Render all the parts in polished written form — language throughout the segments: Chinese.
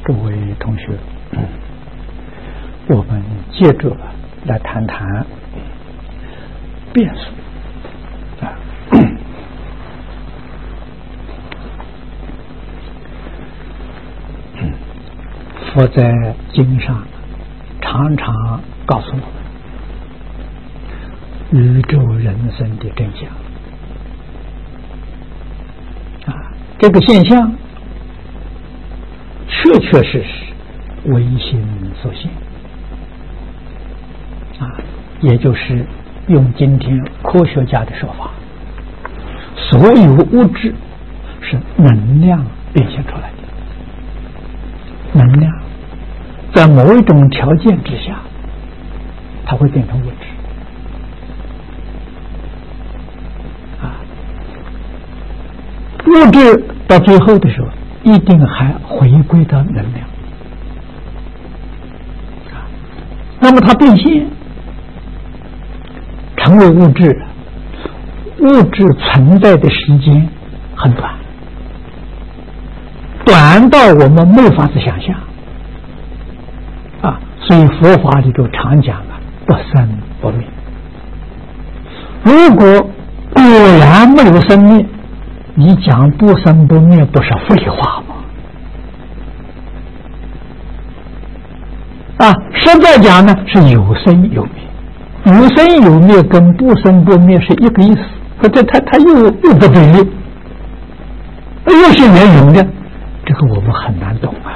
各位同学，我们接着来谈谈变数啊。佛在经上常常告诉我们宇宙人生的真相啊，这个现象确确实实唯心所现啊，也就是用今天科学家的说法，所有物质是能量变现出来的。能量在某一种条件之下，它会变成物质啊。物质到最后的时候，一定还回归到能量啊。那么它变现成为物质，物质存在的时间很短。短到我们没法子想象啊，所以佛法里头常讲不生不灭。如果果然没有生灭，你讲不生不灭不是废话吗？啊，实在讲呢是有生有灭，有生有灭跟不生不灭是一个意思，它又不对立，又是圆融的。这个我们很难懂啊，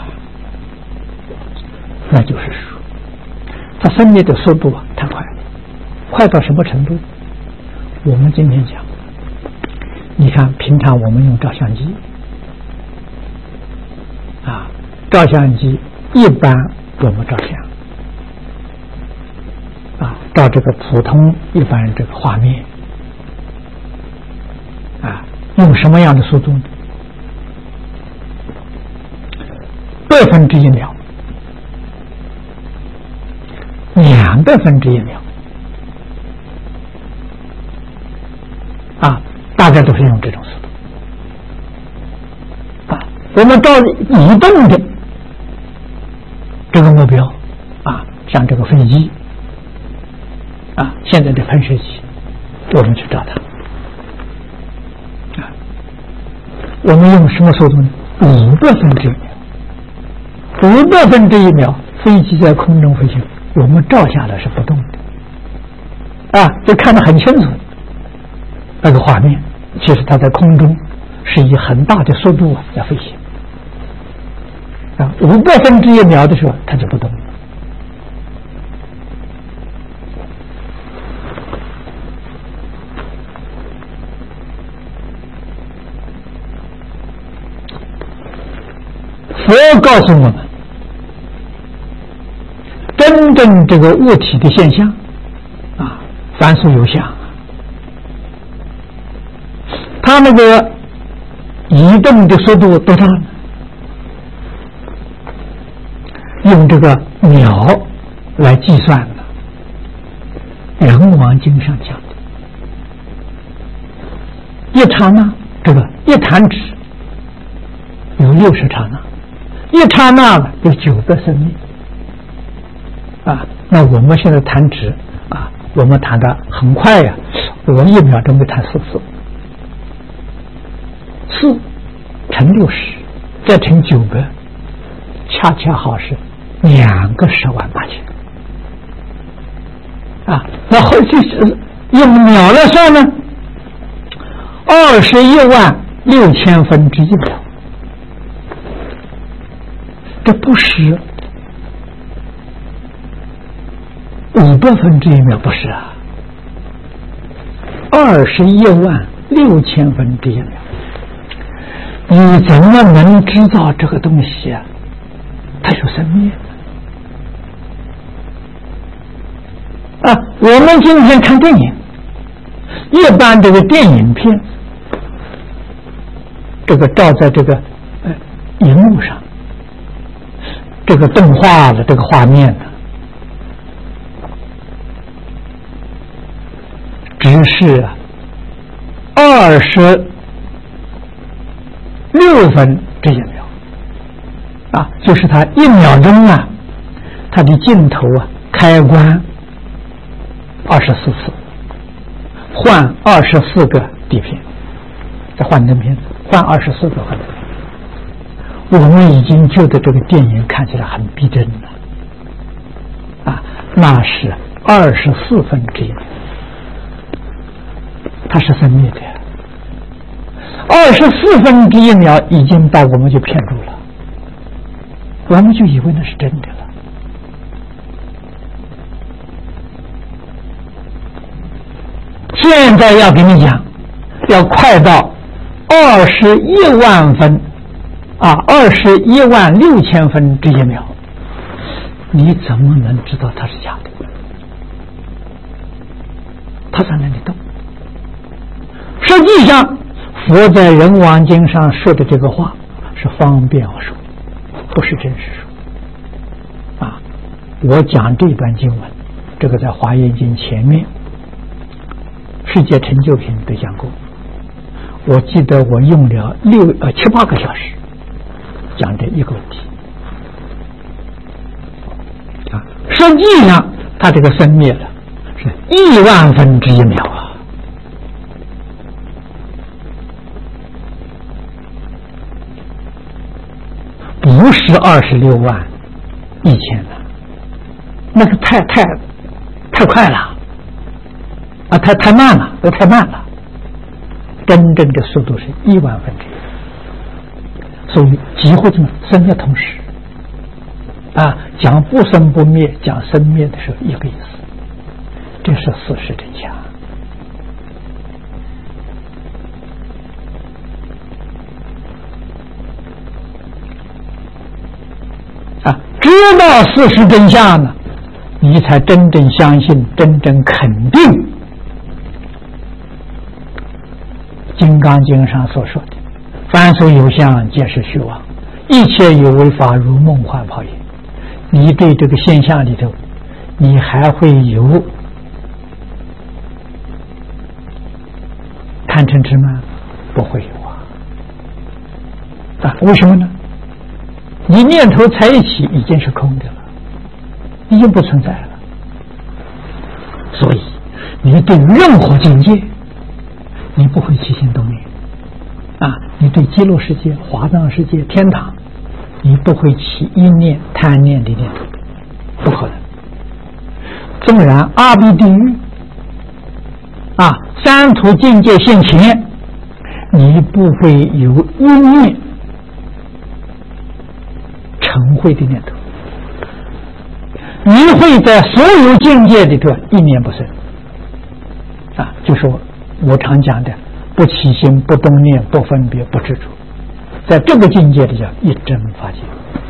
那就是说，它生灭的速度太快了，快到什么程度？我们今天讲，你看平常我们用照相机啊，照相机一般我们照相啊，照这个普通一般这个画面啊，用什么样的速度呢？1/2秒，2/1秒啊，大概都是用这种速度啊。我们照移动的这个目标啊，像这个飞机啊，现在的喷射机，我们去照它啊，我们用什么速度呢？5/1秒。5/1秒，飞机在空中飞行，我们照下来是不动的啊，就看得很清楚那个画面。其实它在空中是以很大的速度在飞行啊，5/1秒的时候它就不动了。佛告诉我们，真正这个物体的现象啊，凡所有相，它那个移动的速度多大呢？用这个秒来计算的，《人王经》上讲的，一刹那，这个一弹指有60刹那。一刹那有9个生命啊！那我们现在弹指啊，我们弹的很快呀，我1秒钟就弹4次，4乘60，再乘9个，恰恰好是2个108000啊！那后就是用秒来算呢，216000分之1秒。这不是5/1秒，不是啊，216000分之1秒。你怎么能知道这个东西啊？它有生灭啊！我们今天看电影，一般这个电影片，这个照在这个荧幕上。这个动画的这个画面呢，只是26分之1秒就是它1秒钟它的镜头开关24次，换24个底片，再换灯片，换24个幻灯片。我们已经觉得这个电影看起来很逼真了那是24分之1秒，它是分灭的，24分之1秒已经把我们就骗住了，我们就以为那是真的了。现在要跟你讲，要快到21万分21万6000分之1秒，你怎么能知道它是假的？它在那里动。实际上佛在《人王经》上说的这个话是方便说，不是真实说我讲这段经文，这个在《华严经》前面世界成就品都讲过，我记得我用了7、8个小时讲这一个问题实际上它这个分灭了是1万分之1秒不是26万1000了，那个太快了太慢了，太慢了。真正的速度是1万分之1，所以几乎这么生灭同时讲不生不灭，讲生灭的时候一个意思，这是事实真相知道事实真相呢，你才真正相信，真正肯定金刚经上所说的凡所有相皆是虚妄，一切有为法如梦幻泡影。你对这个现象里头你还会有贪嗔痴慢？不会有为什么呢？你念头才一起已经是空的了，已经不存在了。所以你对任何境界你不会起心动念你对极乐世界、华藏世界、天堂你不会起一念贪念的念头，不可能。纵然阿鼻地狱三途境界现前，你不会有一念嗔恚的念头，你会在所有境界里头一念不生就说我常讲的不起心、不动念、不分别、不执着，在这个境界里叫一真法界。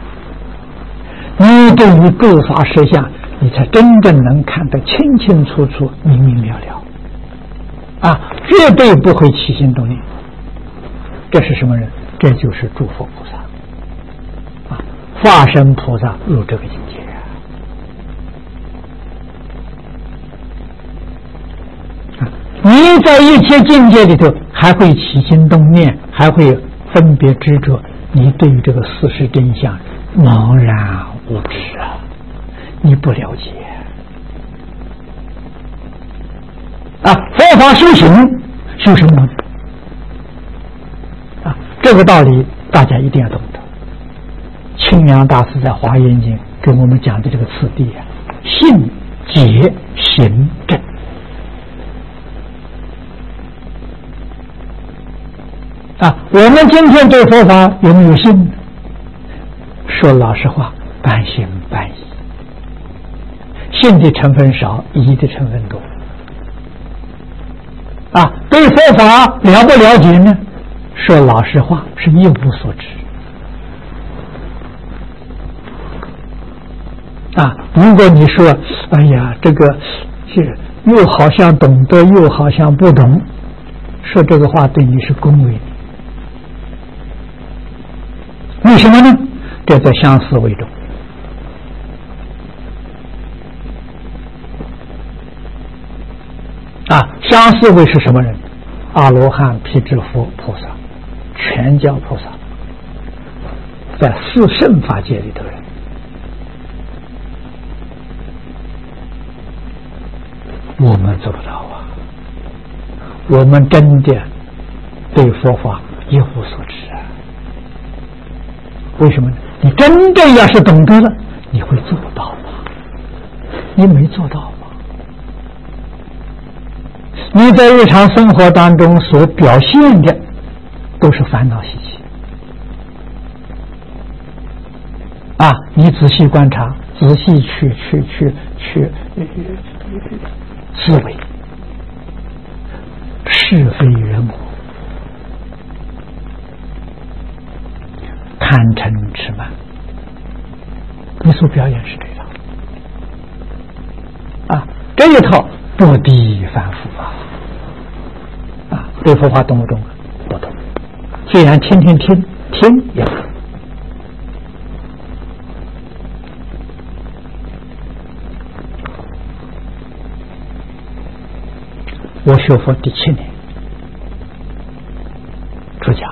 你对于各法实相你才真正能看得清清楚楚、明明了了绝对不会起心动念。这是什么人？这就是诸佛菩萨化身菩萨入这个境界你在一切境界里头还会起心动念，还会分别执着，你对于这个事实真相茫然无知你不了解佛法修行修什么这个道理大家一定要懂得。清凉大师在《华严经》给我们讲的这个次第信解行正我们今天对佛法有没有信？说老实话，半信半疑，信的成分少，疑的成分多对佛法了不了解呢？说老实话，是一无所知如果你说哎呀这个是又好像懂得又好像不懂，说这个话对你是恭维的。为什么呢？这在相思为中相思为是什么人？阿罗汉、辟支佛菩萨、全教菩萨。 在四圣法界里头人，我们做不到啊！我们真的对佛法一无所知啊！为什么呢？你真正要是懂得了，你会做到吗？你没做到吗？你在日常生活当中所表现的都是烦恼习气啊！你仔细观察，仔细去思维，是非人我，贪嗔痴慢，你所表演是这套啊，这一套不敌凡夫啊！对佛法懂不懂？不懂。虽然天天听也不懂。我学佛第7年，出家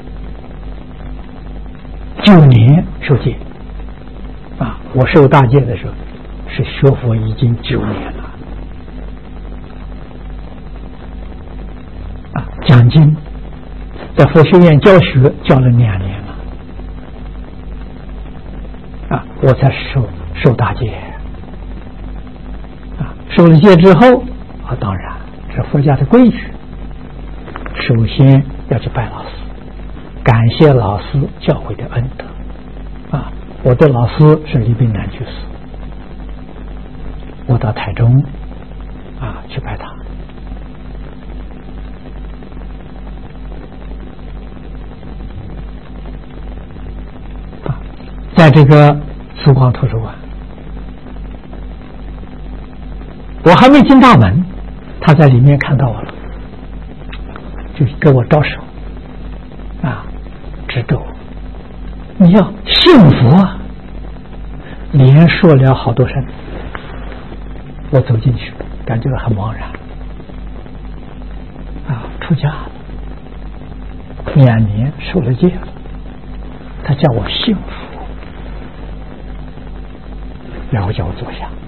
，9年受戒啊！我受大戒的时候是学佛已经9年了啊！讲经在佛学院教学教了2年了啊！我才受大戒啊！受了戒之后啊，当然是佛家的规矩，首先要去拜老师，感谢老师教诲的恩德啊！我的老师是李炳南居士，我到台中啊去拜他啊，在这个慈光图书馆，我还没进大门，他在里面看到我了，就给我招手啊，指着我，你要信佛啊！连说了好多声，我走进去，感觉很茫然啊！出家了2年，受了戒了，他叫我信佛，然后叫我坐下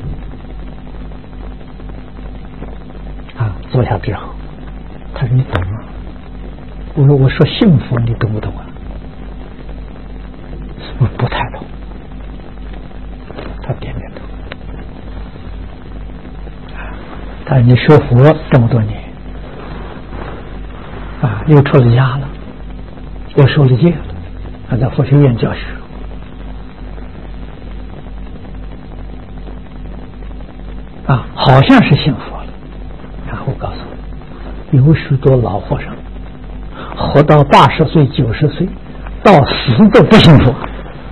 啊！坐下之后，他说：“你懂吗？”我说：“信佛，你懂不懂啊？”我不太懂。他点点头。他说：“你学佛这么多年啊，又出了家了，又受了戒了，还在佛学院教学啊，好像是信佛了。”然后告诉我，有许多老和尚活到80岁、90岁，到死都不信佛。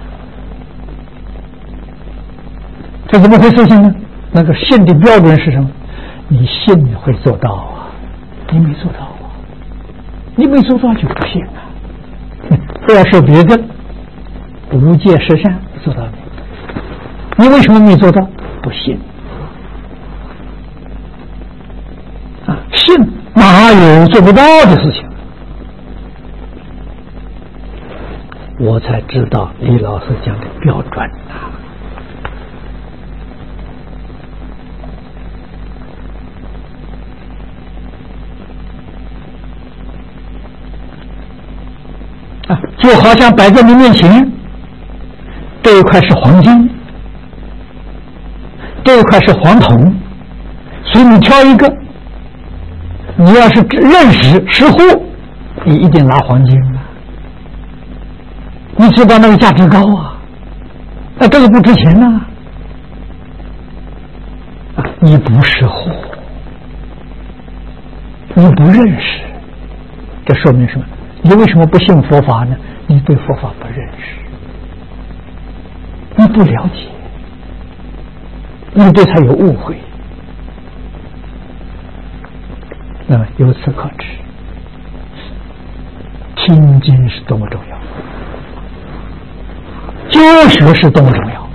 这怎么回事情呢？那个信的标准是什么？你信你会做到啊，你没做到啊，你没做到就不信啊。不要说别的，无戒十善做到没？你为什么没做到？不信啊！信哪有做不到的事情？我才知道李老师讲的标准啊！就好像摆在你面前，这一块是黄金，这一块是黄铜，所以你挑一个。你要是认识识货，你一定拿黄金啊！你知道那个价值高啊，那这个不值钱呐！你不识货，你不认识，这说明什么？你为什么不信佛法呢？你对佛法不认识，你不了解，你对他有误会。那么由此可知，听经是多么重要，教学是多么重要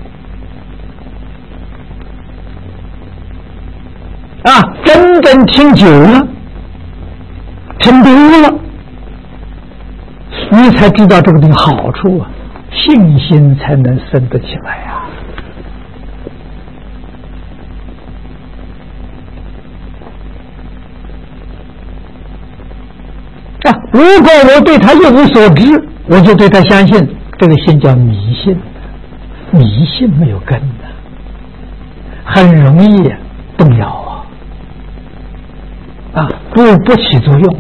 啊！真正听久了，听多了，你才知道这个东西好处啊！ 信心才能生得起来呀。如果我对他一无所知，我就对他相信，这个信叫迷信，迷信没有根的，很容易动摇不起作用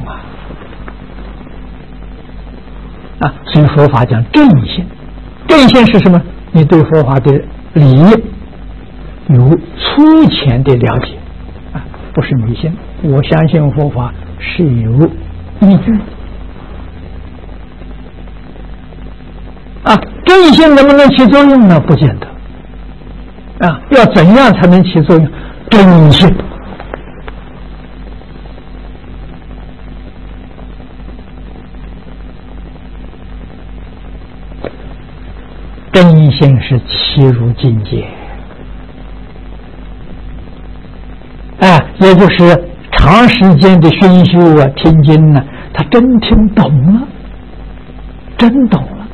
所以佛法讲正信，正信是什么？你对佛法的理有粗浅的了解不是迷信。我相信佛法是有依据正信能不能起作用呢？不见得要怎样才能起作用？正信正信是契入境界也就是长时间的熏修听经呢，他真听懂了，真懂了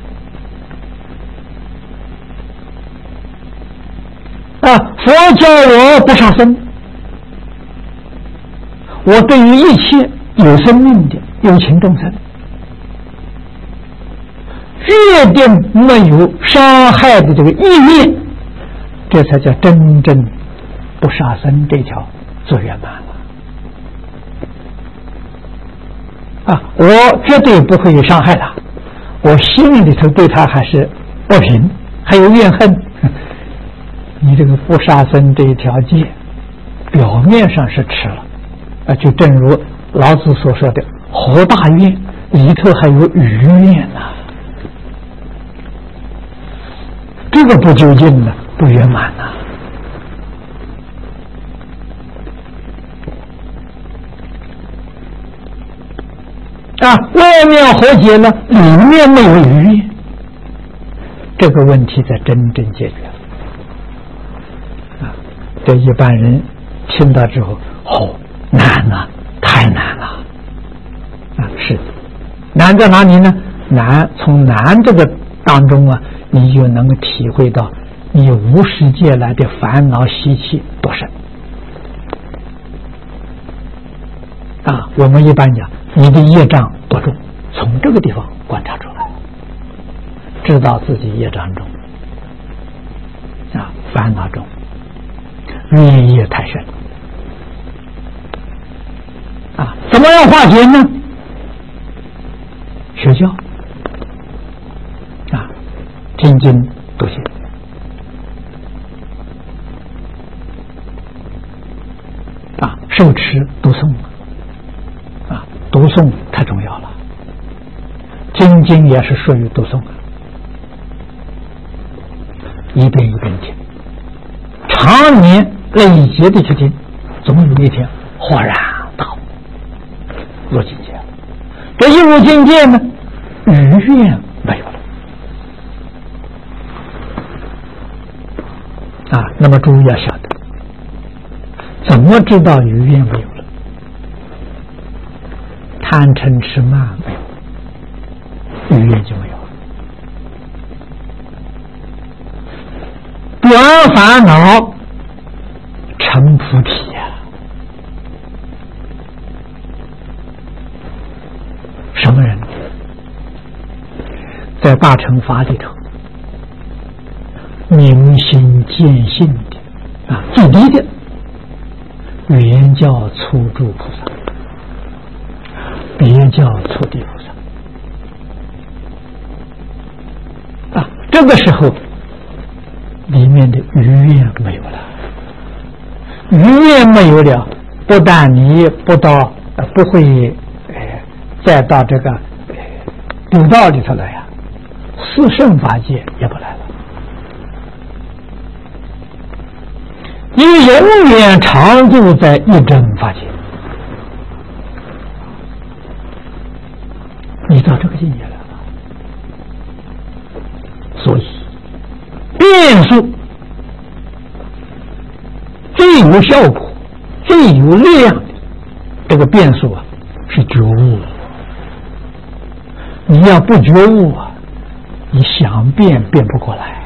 佛教我不杀生，我对于一切有生命的有情众生决定没有伤害的这个意念，这才叫真正不杀生这条做圆满了我绝对不会伤害他，我心里头对他还是不平，还有怨恨。你这个不杀生这一条戒表面上是吃了就正如老子所说的和大愿里头还有余愿这个不究竟呢，不圆满外面和解了，里面没有余愿，这个问题才真正解决了这一般人听到之后难了，太难了是难在哪里呢？难从难这个当中你就能够体会到你无始界来的烦恼习气多深我们一般讲你的业障多重，从这个地方观察出来，知道自己业障重烦恼重，冤业太深怎么样化解呢？学教听经读经受持读诵读诵太重要了，听经也是属于读诵一遍一遍听，常年累劫的去听，总有一天豁然大悟入境界。这一入境界呢，余愿没有了那么诸位要晓得，怎么知道余愿没有了？贪嗔痴慢没有，余愿就没有了。短烦恼成菩提什么人？在大乘法里头明心见性的最低的原教初住菩萨，别教初地菩萨这个时候里面的余愿没有了，余愿没有了，不但你不会再到这个六道里头来四圣法界也不来了，你永远常住在一真法界，你到这个境界来了。所以变数最有效果最有力量的这个变数是觉悟。你要不觉悟你想变变不过来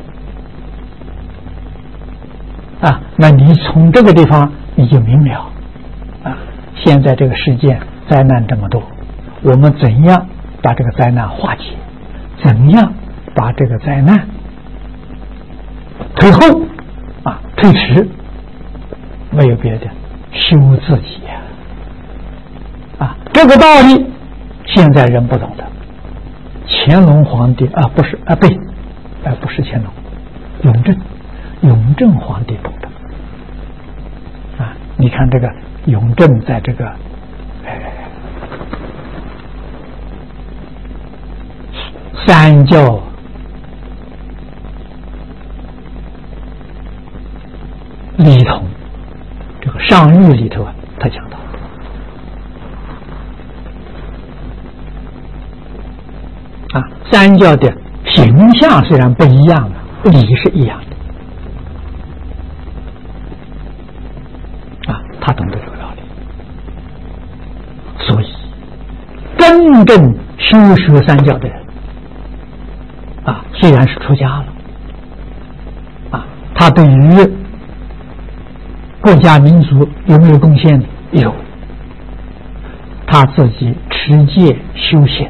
啊！那你从这个地方你就明了啊！现在这个世界灾难这么多，我们怎样把这个灾难化解？怎样把这个灾难退后啊？推迟？没有别的，修自己啊！这个道理现在人不懂的。乾隆皇帝啊，不是啊，不是乾隆，雍正皇帝懂得啊！你看这个雍正在这个三教里头，这个上谕里头啊，他讲到啊，三教的形象虽然不一样啊，理是一样的啊，他懂得这个道理，所以真正修学三教的人啊，虽然是出家了啊，他对于国家民族有没有贡献？有，他自己持戒修行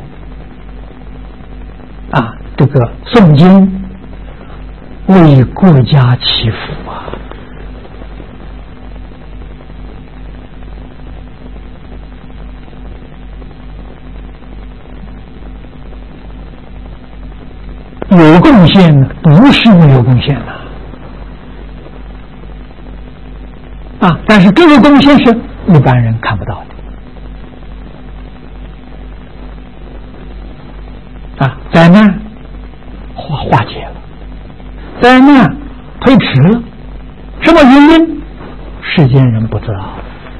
啊，这个诵经为国家祈福啊，有贡献不是没有贡献的啊，但是这个贡献是一般人看不到的啊，灾难化解了，灾难推迟了，什么原因？世间人不知道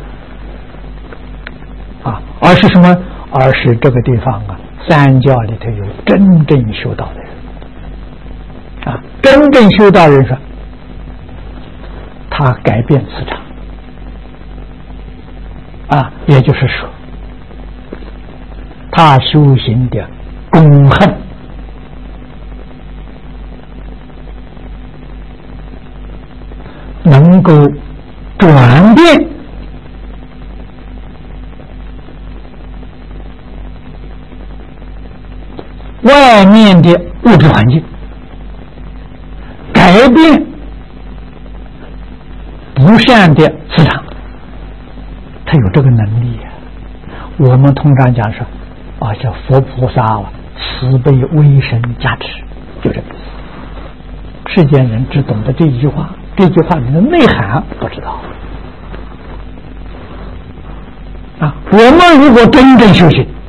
啊，而是什么？而是这个地方啊，三教里头有真正修道的人啊，真正修道人说，他改变磁场啊，也就是说，他修行的功恨能够转变外面的物质环境，改变不善的磁场，他有这个能力啊。我们通常讲说啊，叫佛菩萨啊，慈悲威神加持，就这个意思。世间人只懂得这一句话，这句话里的内涵不知道啊。我们如果真正修行，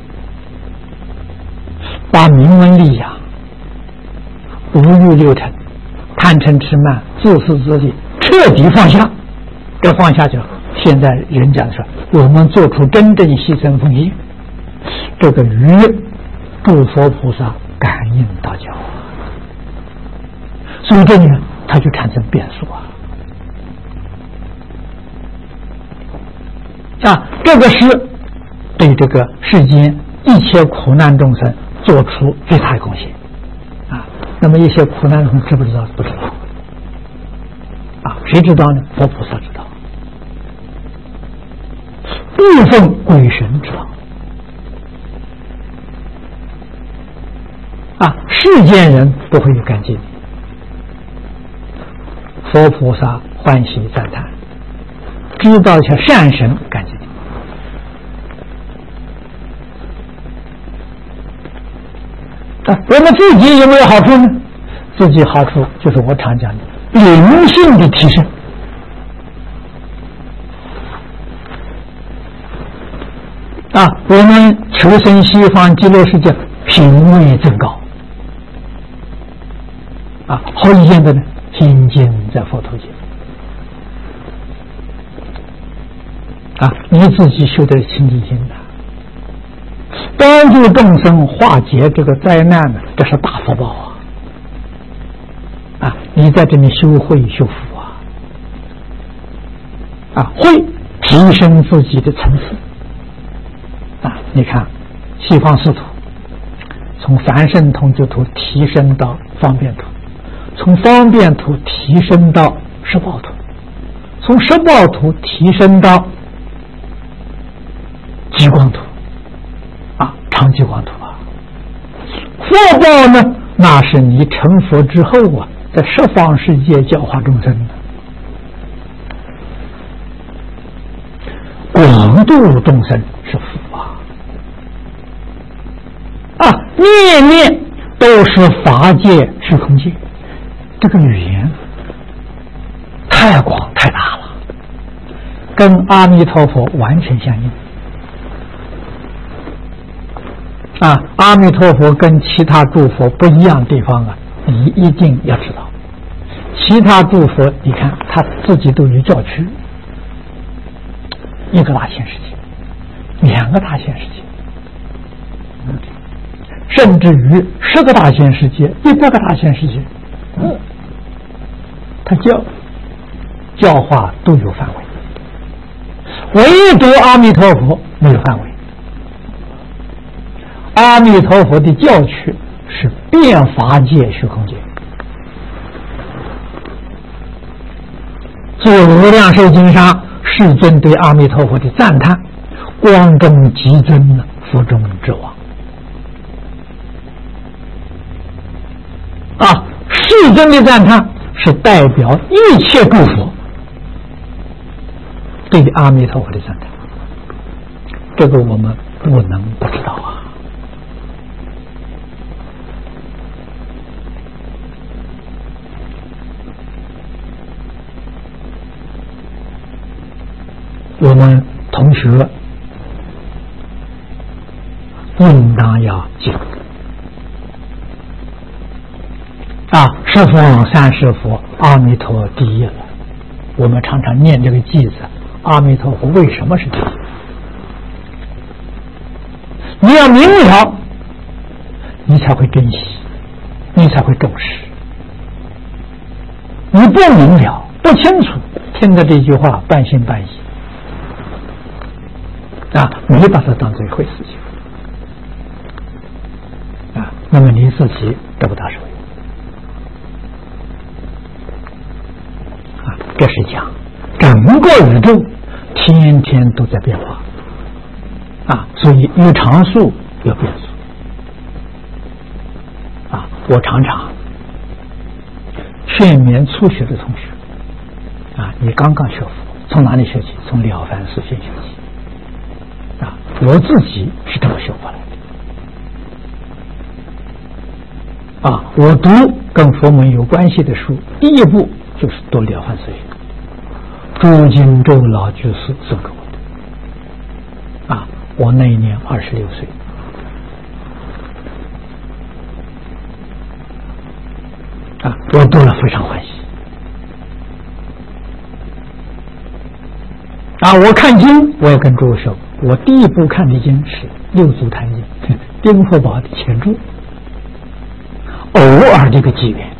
把名闻利养、五欲六尘、贪嗔痴慢、自私自利彻底放下，这放下就现在人讲说，我们做出真正牺牲奉献，这个与诸佛菩萨感应道交，所以这里呢，它就产生变数啊！这个是对这个世间一切苦难众生做出最大的贡献啊！那么一些苦难众生知不知道？不知道啊！谁知道呢？佛菩萨知道，部分鬼神知道啊！世间人不会有干净，佛菩萨欢喜赞叹，知道像善神干净。我们自己有没有好处呢？自己好处就是我常讲的灵性的提升啊，我们求生西方极乐世界，品位增高啊。好一件的呢，心经在佛陀界啊，你自己修的清净心的，帮助众生化解这个灾难呢，这是大福报啊！你在这里修慧修福啊，会提升自己的层次啊！你看西方四土从凡圣同居图提升到方便图，从方便图提升到十报图，从十报图提升到极光图啊，长极光图啊。福报呢，那是你成佛之后啊，在十方世界教化众生的，广度众生是福啊！啊，念念都是法界虚空界，这个语言太广太大了，跟阿弥陀佛完全相应。啊，阿弥陀佛跟其他诸佛不一样的地方啊，你一定要知道。其他诸佛，你看他自己都有教区，一个大千世界，两个大千世界，甚至于10个大千世界、100个大千世界，他教化都有范围，唯独阿弥陀佛没有范围。阿弥陀佛的教区是遍法界虚空界。《无量寿经》上，世尊对阿弥陀佛的赞叹：光中极尊，福中之王。啊，世尊的赞叹是代表一切诸佛对阿弥陀佛的赞叹，这个我们不能不知道啊。我们同学应当要记住啊，十方三世佛，阿弥陀第一了。我们常常念这个偈子，阿弥陀佛为什么是第一？你要明了，你才会珍惜，你才会重视。你不明了，不清楚，听着这句话半信半疑。啊，没把它当做一回事情啊，那么你自己得不到受益啊。这是讲整个宇宙天天都在变化啊，所以有常数有变数啊。我常常劝勉初学的同学啊，你刚刚学佛，从哪里学起？从了凡四训学起。我自己是这么学过来的啊！我读跟佛门有关系的书，第一步就是读《了凡四训》，诸经周老居士送给我的啊！我那一年26岁啊，我读了非常欢喜啊！我看经，我也跟诸位说，我第一部看的经是《六祖坛经》，丁福宝的前注，偶尔这个机缘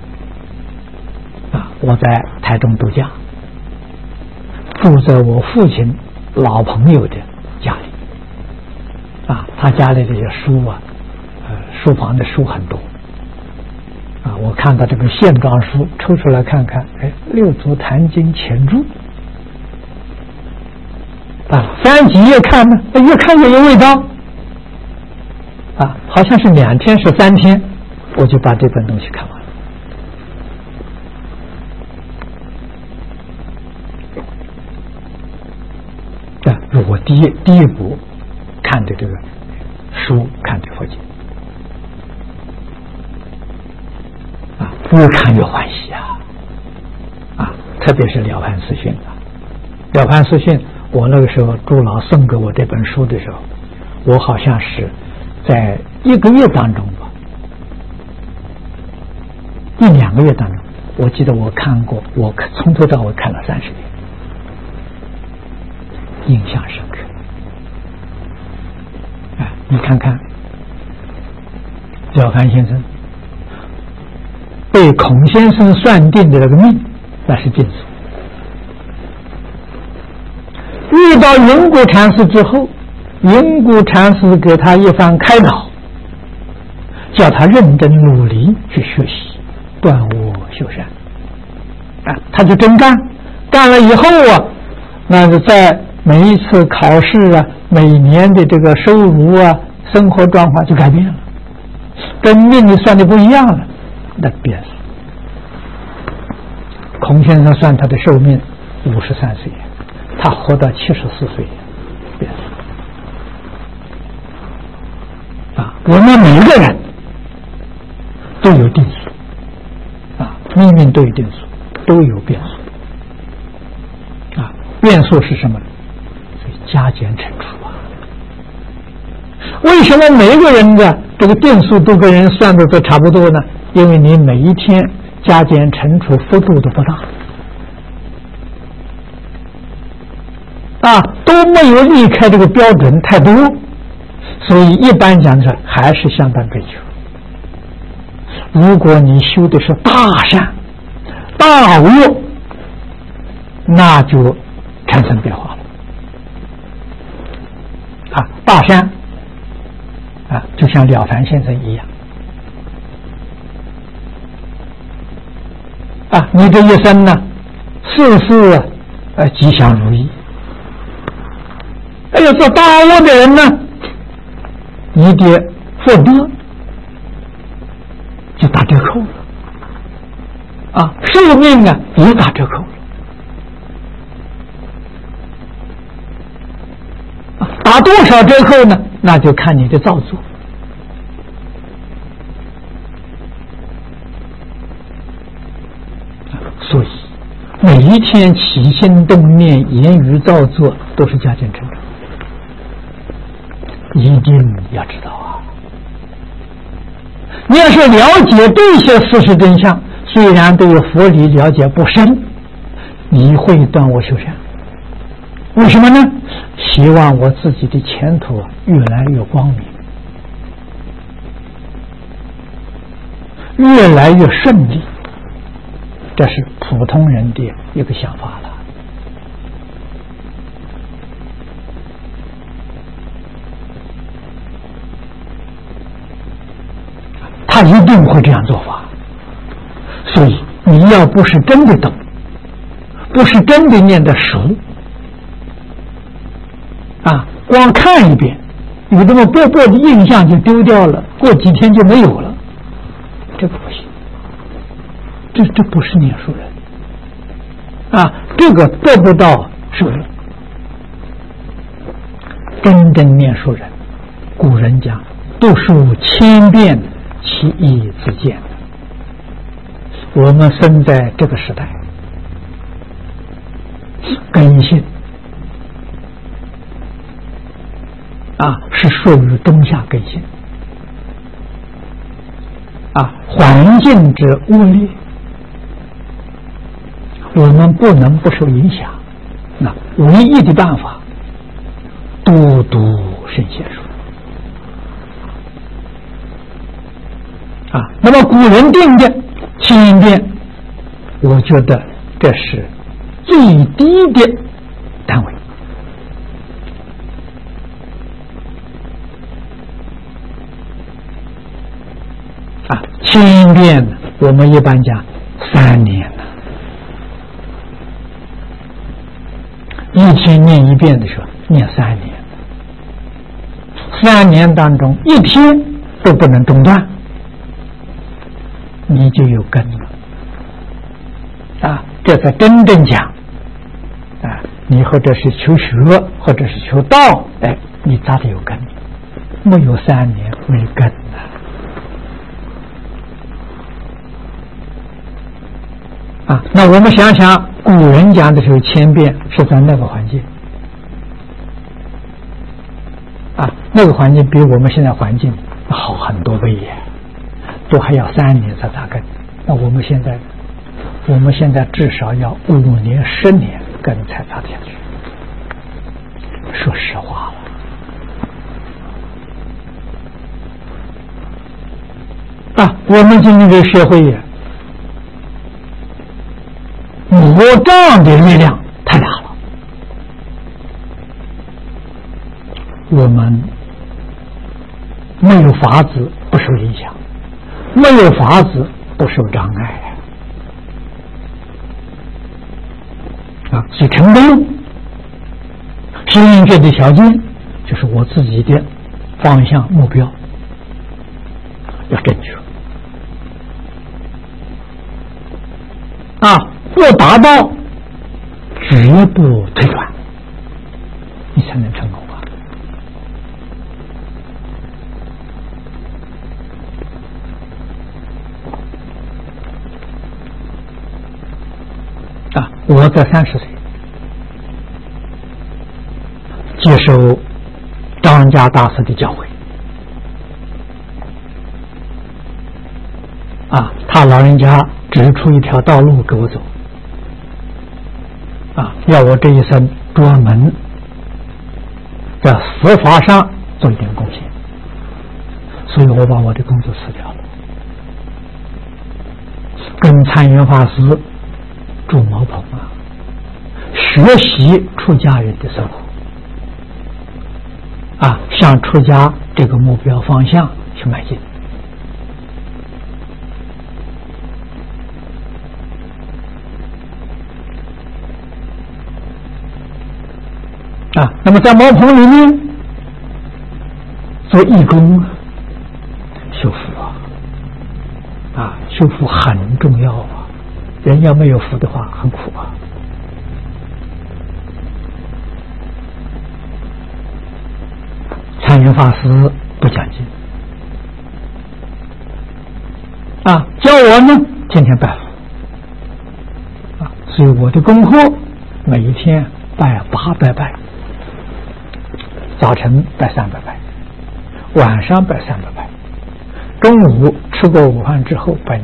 啊，我在台中度假，住在我父亲老朋友的家里啊，他家里这些书啊，书房的书很多啊，我看到这个线装书，抽出来看看，哎，《六祖坛经》前注。啊，翻几页看呢，越看越有味道啊，好像是2天是3天，我就把这本东西看完了。啊，我第一部看的这个书，看的佛经啊，越看越欢喜啊！啊，特别是《了凡四训》啊，《了凡四训》。我那个时候朱老送给我这本书的时候，我好像是在1个月当中吧，1、2个月当中，我记得我看过，我从头到尾看了30遍，印象深刻。哎，你看看了凡先生被孔先生算定的这个命，那是定数。遇到云谷禅师之后，云谷禅师给他一番开导， 叫他认真努力去学习，断恶修善啊，他就真干，干了以后啊，那就在每一次考试啊，每年的这个收入啊，生活状况就改变了，跟命理算的不一样了，那变了。孔先生算他的寿命53岁，他活到74岁，变了。啊，我们每一个人都有定数，啊，命运都有定数，都有变数。啊，变数是什么？所以加减乘除啊。为什么每一个人的这个定数都跟人算的都差不多呢？因为你每一天加减乘除幅度都不大，啊，都没有离开这个标准太多，所以一般讲的还是相当追求。如果你修的是大善大恶，那就产生变化了。啊，大善啊，就像了凡先生一样。啊，你这一生呢，事事吉祥如意。哎呀，做大恶的人呢，你的福德就打折扣了，啊，寿命啊也打折扣了，啊，打多少折扣呢？那就看你的造作。所以每一天起心动念、言语造作都是加减乘除，一定要知道啊！你要是了解这些事实真相，虽然对佛理了解不深，你会断恶修善。为什么呢？希望我自己的前途越来越光明，越来越顺利。这是普通人的一个想法了。他一定会这样做法。所以你要不是真的懂，不是真的念得熟，啊，光看一遍，有这么薄薄的印象就丢掉了，过几天就没有了，这个不行。这不是念书人啊，这个得不到受用。真正念书人，古人讲读书千遍，其义自见。我们生在这个时代，根性啊是属于中下根性啊，环境之恶劣，我们不能不受影响。那唯一的办法，多读圣贤书啊。那么古人定的1000遍，我觉得这是最低的单位啊。1000遍呢，我们一般讲3年。一天念一遍的时候，念3年，3年当中一天都不能中断，你就有根了啊！这才真正讲啊，你或者是求学，或者是求道，哎，你扎的有根，没有3年没根啊！那我们想想，古人讲的时候1000遍是在那个环境啊，那个环境比我们现在环境好很多倍耶，都还要3年才扎根。那我们现在至少要5年、10年根才扎下去。说实话了啊，我们今天这个社会呀，魔障的力量太大了，我们没有法子不受影响没有法子不受障碍啊！所以成功修因界的条件就是我自己的方向目标要正确啊，要达到绝不退转，你才能成功啊！我在30岁接受张家大师的教诲啊，他老人家指出一条道路给我走啊，要我这一生专门在佛法上做一点贡献，所以我把我的工作辞掉了，跟参云法师住茅棚啊，学习出家人的生活啊，向出家这个目标方向去迈进啊。那么在茅棚里面做义工修福啊，修福很重要啊，人要没有福的话很苦啊。参云法师不讲经啊，教我呢天天拜佛啊，所以我的功课每一天拜800拜，早晨拜300拜，晚上拜300拜，中午吃过午饭之后拜200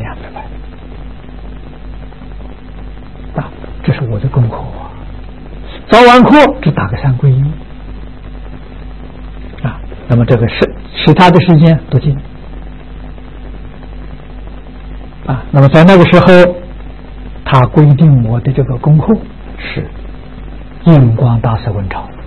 拜啊，这是我的功课啊。早晚课只打个3皈依啊，那么这个是其他的时间都进啊。那么在那个时候，他规定我的这个功课是印光大师文钞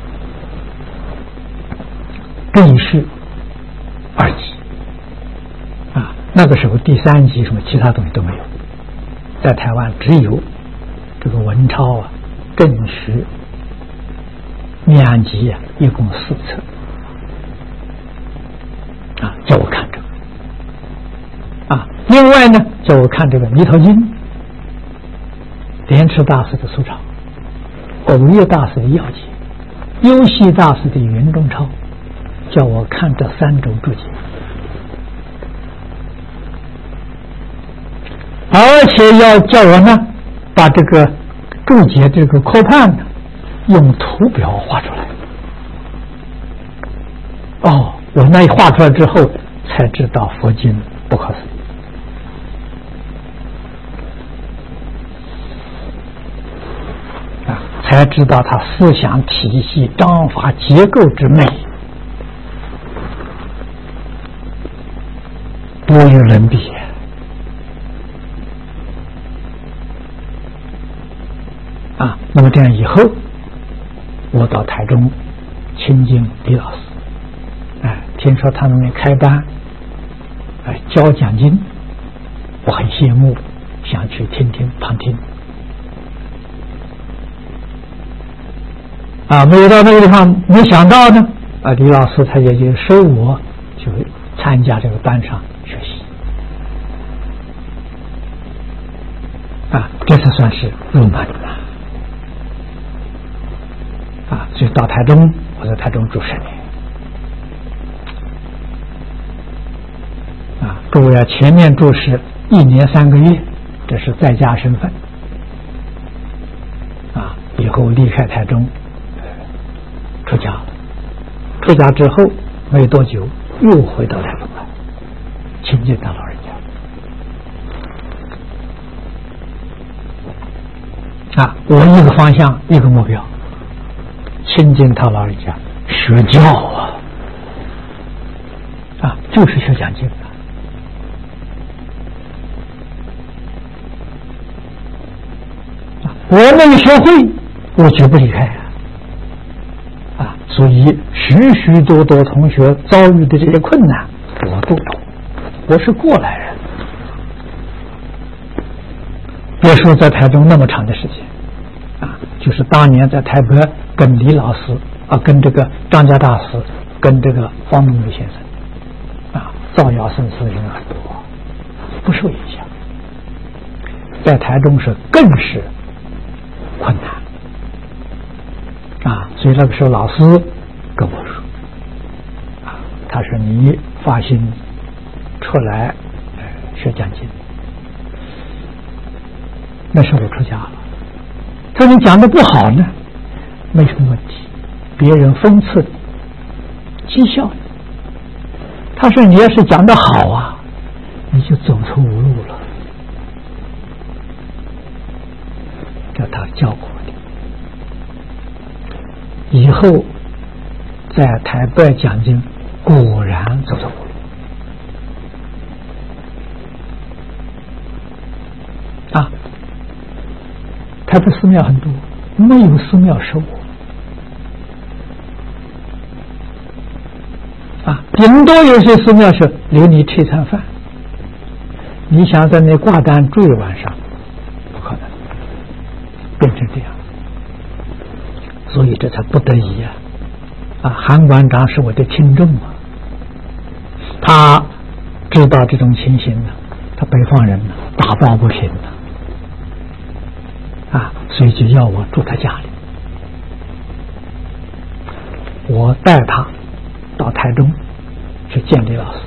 更是2级啊。那个时候第3级什么其他东西都没有，在台湾只有这个文钞啊、正史、2级啊，一共4册啊，叫我看这个啊。另外呢，叫我看这个《弥陀经》，莲池大师的苏钞，偶月大师的要解，优系大师的云中钞，叫我看这3种注解，而且要叫我呢把这个注解这个科判呢用图表画出来。哦，我那一画出来之后才知道佛经不可思议啊，才知道他思想体系、章法结构之美，多于伦比啊。那么这样以后，我到台中亲近李老师，听说他们开班，教讲经，我很羡慕，想去听听旁听。没有到那个地方，没想到呢，李老师他也就收我去参加这个班上学习，这次算是入门了。所以到台中，我在台中住10年。各位前面住是1年3个月，这是在家身份。以后离开台中，出家了。出家之后没多久，又回到台中来，亲近他老人家。我一个方向，一个目标。亲近他老人家，学教就是学讲经我没有学会，我绝不离开所以许许多多同学遭遇的这些困难，我都懂我是过来人。别说在台中那么长的时间，就是当年在台北跟李老师跟这个张家大师，跟这个方东武先生，造谣生事的人很多，不受影响。在台中是更是困难，所以那个时候老师跟我说，他说你发心出来学讲经。那时候我出家了，他说你讲的不好呢，没什么问题，别人讽刺你，讥笑你。他说你要是讲的好你就走投无路了。这他教过的，以后在台北讲经果然走投无路。台北寺庙很多，没有寺庙收我，顶多有些寺庙是留你吃餐饭，你想在那挂单住一晚上，不可能，变成这样，所以这才不得已韩馆长是我的听众他知道这种情形他北方人打抱不平所以就要我住他家里。我带他到台中去见李老师，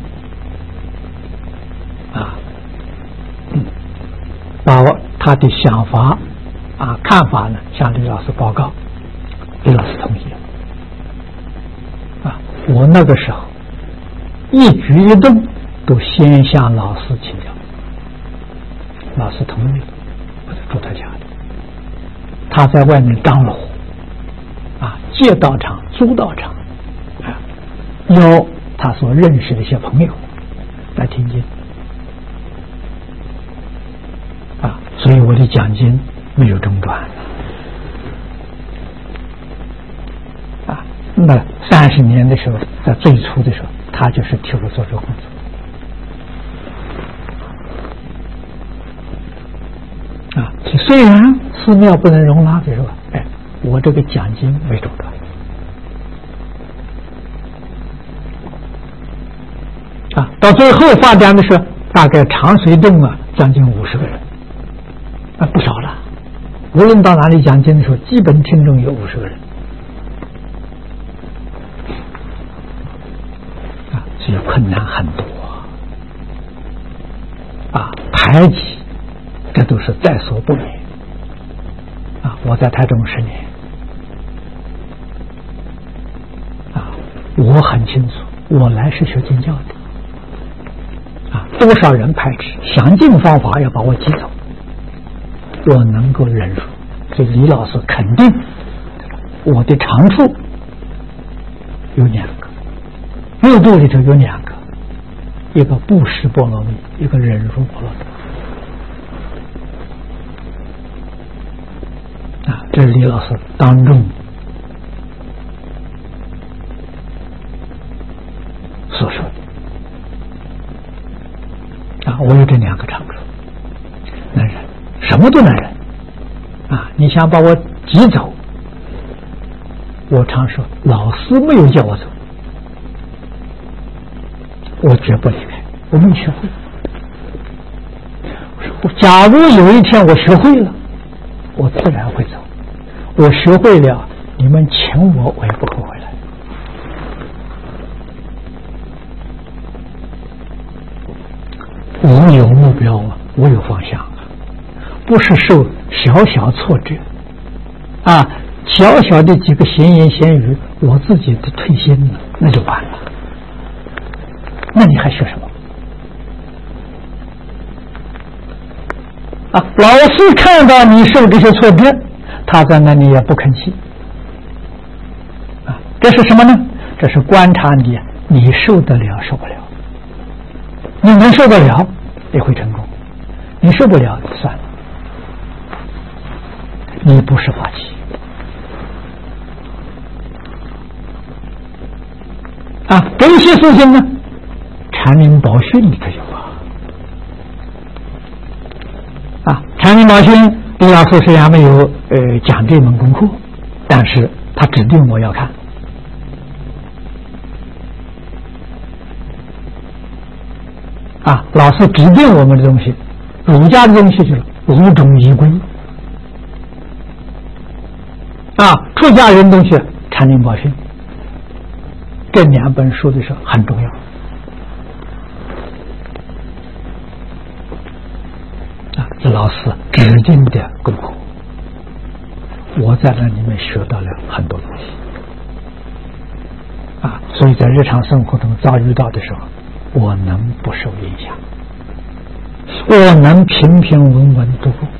把他的想法看法呢向李老师报告，李老师同意了。我那个时候一举一动都先向老师请教，老师同意了，我就住他家里。他在外面张罗借道场租道场，邀他所认识的一些朋友来听经所以我的讲经没有中断那30年的时候，在最初的时候，他就是替我做这个工作虽然寺庙不能容纳的时候，我这个讲经没中断到最后发展的时候，大概长水洞将近50个人不少了。无论到哪里讲经的时候，基本听众有50个人所以困难很多排挤，这都是在所不免我在台中10年我很清楚，我来是学经教的多少人排斥，想尽方法要把我挤走，我能够忍受。所以李老师肯定我的长处有2个，六度里头有2个，一个布施波罗蜜，一个忍辱波罗蜜这是李老师当众所说的我有这2个长处，能忍，什么都能忍你想把我挤走，我常说老师没有叫我走，我绝不离开，我没学会。我说假如有一天我学会了，我自然会走，我学会了，你们请我也不会回来。我有目标我有方向不是受小小挫折小小的几个闲言闲语，我自己的退心了，那就完了，那你还学什么老师看到你受这些挫折，他在那里也不吭气这是什么呢？这是观察你受得了受不了，你能受得了也会成功，你受不了算了，你不是法器这些事情呢，禅禅林宝训里头有禅林宝训李老师虽然没有讲这门功课，但是他指定我要看。老师指定我们的东西，儒家的东西就是五种仪规出家人东西禅林宝训，这两本书的时候很重要这老师指定的功课，我在那里面学到了很多东西所以在日常生活中遭遇到的时候，我能不受影响，我能平平稳稳度过，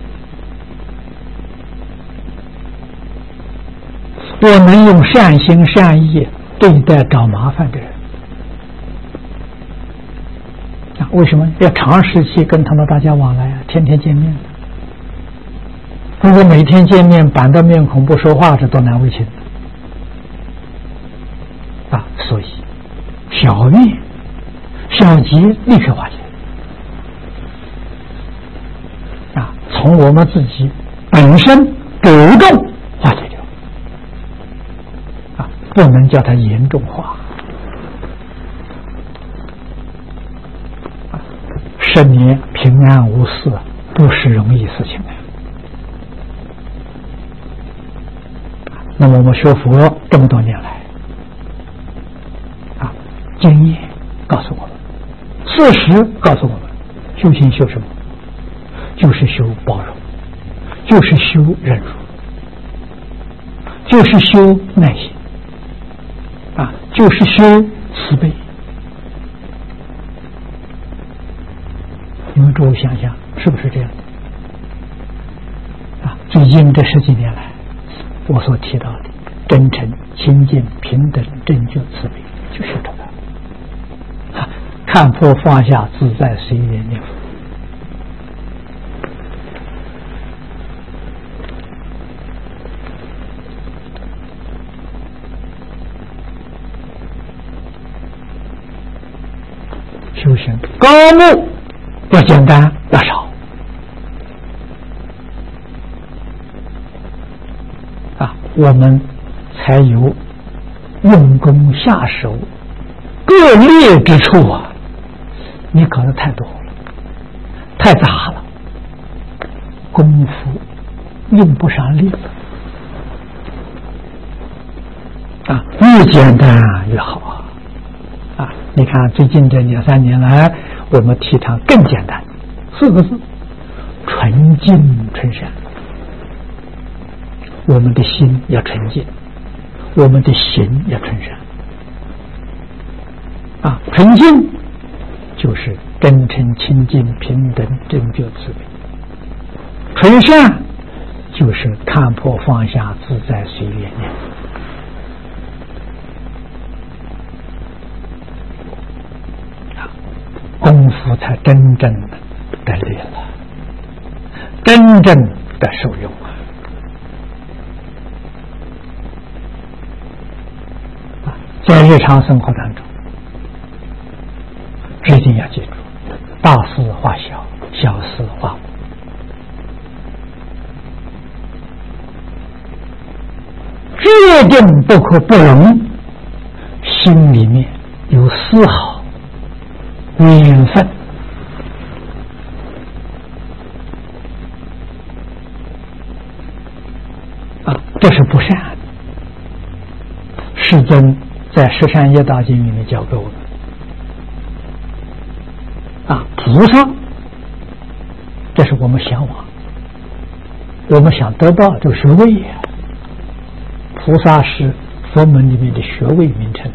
我能用善心善意对待找麻烦的人为什么要长时期跟他们大家往来天天见面？如果每天见面板着面孔不说话，这多难为情所以小怨小急立刻化解从我们自己本身主动化解掉不能叫它严重化10年平安无事不是容易事情那么我们学佛这么多年来经验告诉我们，事实告诉我们，修行修什么？就是修包容，就是修忍辱，就是修耐心就是修慈悲。你们诸位想想是不是这样的最近这10几年来我所提到的真诚清净平等正觉慈悲，就是这个看破放下自在随缘念佛修行高目要简单要少我们才有用功下手各劣之处你搞得太多了太杂了，功夫用不上力越简单越好你看最近这2、3年来我们提倡更简单4个字，纯净纯善。我们的心要纯净，我们的行要纯善纯净就是真诚清净平等正觉慈悲，纯善就是看破放下自在随缘念功夫才真正的力了，真正的受用在日常生活当中一定要记住，大事化小，小事化无。决定不可不容，心里面有丝毫缘分这是不善。世尊在《十善业道经》里面教给我们菩萨，这是我们向往，我们想得到这个学位菩萨是佛门里面的学位名称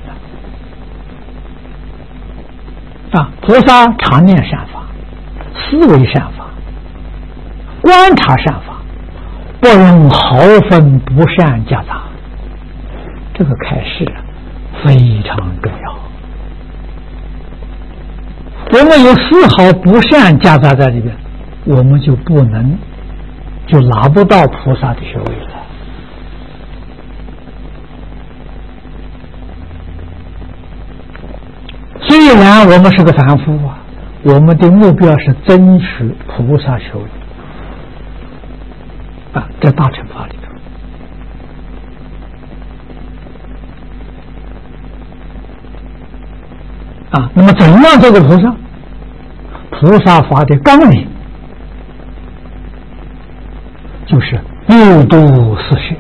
菩萨常念善法，思维善法，观察善法，不容毫分不善夹杂。这个开示非常重要。我们有丝毫不善夹杂在里边，我们就拿不到菩萨的学位了。虽然然我们是个凡夫啊，我们的目标是争取菩萨修理啊，在大乘法里头啊。那么怎样做个菩萨？菩萨法的纲领就是六度四摄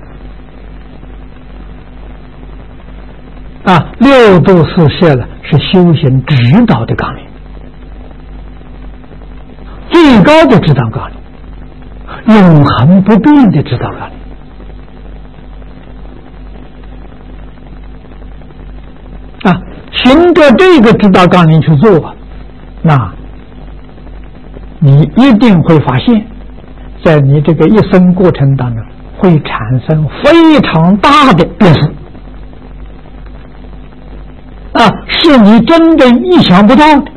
啊，六度四摄呢是修行指导的纲领，最高的指导纲领，永恒不变的指导纲领啊。循着这个指导纲领去做，那你一定会发现，在你这个一生过程当中会产生非常大的变数啊，是你真正意想不到的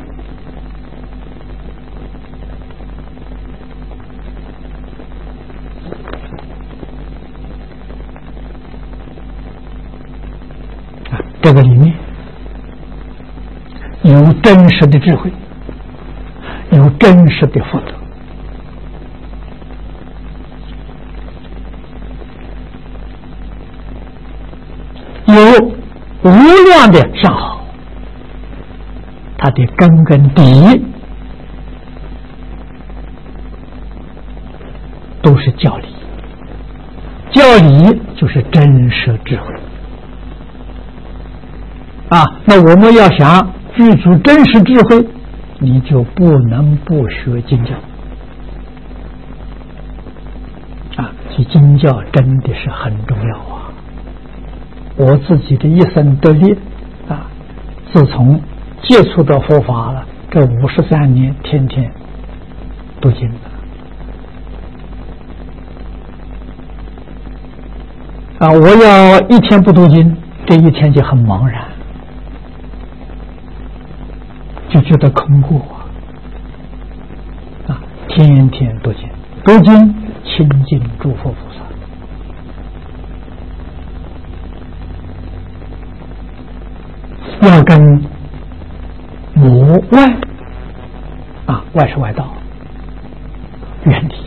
啊。这个里面有真实的智慧，有真实的福德，有无量的善好，它的根底都是教理，教理就是真实智慧啊。那我们要想具足真实智慧，你就不能不学经教啊！学经教真的是很重要啊！我自己的一生得力啊，自从接触到佛法了，这53年，天天读经了啊！我要一天不读经，这一天就很茫然，就觉得空过啊！天天读经，读经亲近诸佛菩萨要跟魔外啊，外是外道，远离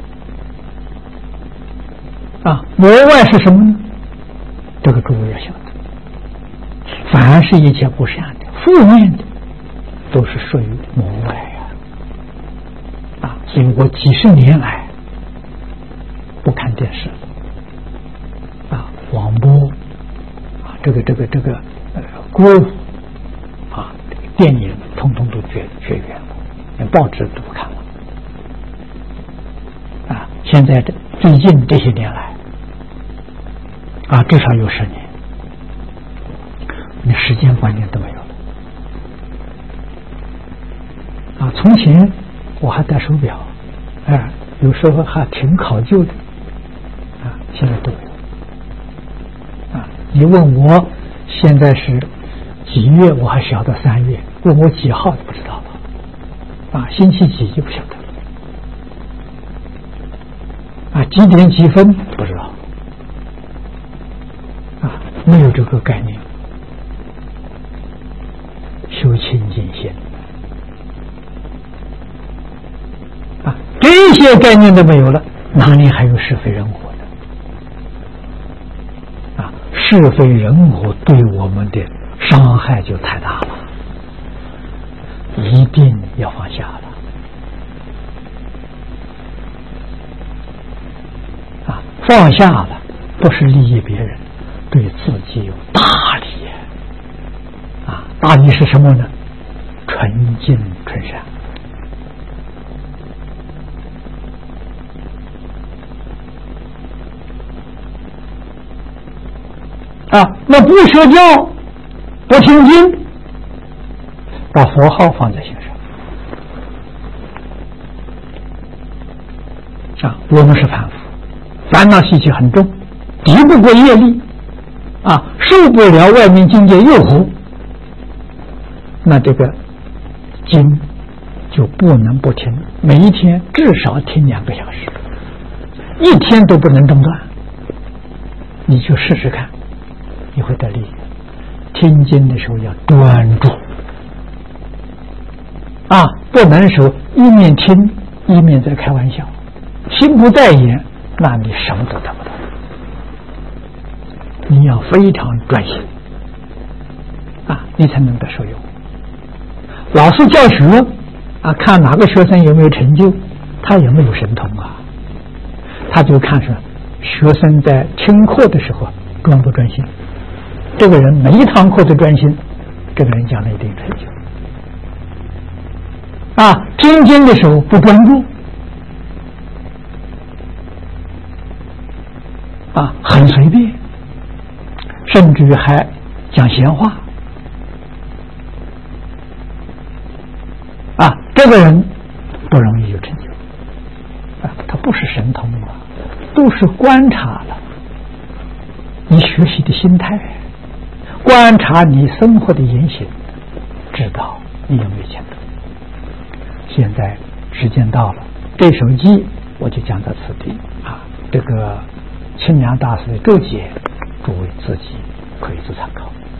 啊。魔外是什么呢？这个诸位要晓得，凡是一切不善的、负面的，都是属于魔外啊。所以我几十年来不看电视啊，网播啊，这个歌啊，电影通通都绝缘了，连报纸都不看了啊。现在最近这些年来啊，至少有10年，你时间观念都没有了啊。从前我还戴手表，哎，有时候还挺考究的啊，现在都没有啊。你问我现在是几月，我还晓得3月；问我几号都不知道了啊，星期几就不晓得了啊，几点几分不知道啊，没有这个概念。修清净心啊，这些概念都没有了，哪里还有是非人我呢？啊，是非人我对我们的伤害就太大了，一定要放下了啊！放下了，不是利益别人，对自己有大利啊！大利是什么呢？纯净纯善啊！那不社交，不听经，把佛号放在心上啊！我们是凡夫，烦恼习气很重，敌不过业力啊，受不了外面境界诱惑，那这个经就不能不听，每一天至少听2个小时，一天都不能中断。你去试试看，你会得力。听经的时候要专注不能说一面听一面在开玩笑，心不在焉，那你什么都得不到。你要非常专心你才能得受用。老师教学看哪个学生有没有成就，他有没有神通他就看说学生在听课的时候专不专心。这个人每一堂课都专心，这个人将来一定成就。听经的时候不专注很随便，甚至于还讲闲话这个人不容易有成就他不是神通都是观察了你学习的心态，观察你生活的言行，知道你有没有前途。现在时间到了，这首偈我就讲到此地这个清凉大师的注解，诸位自己可以做参考。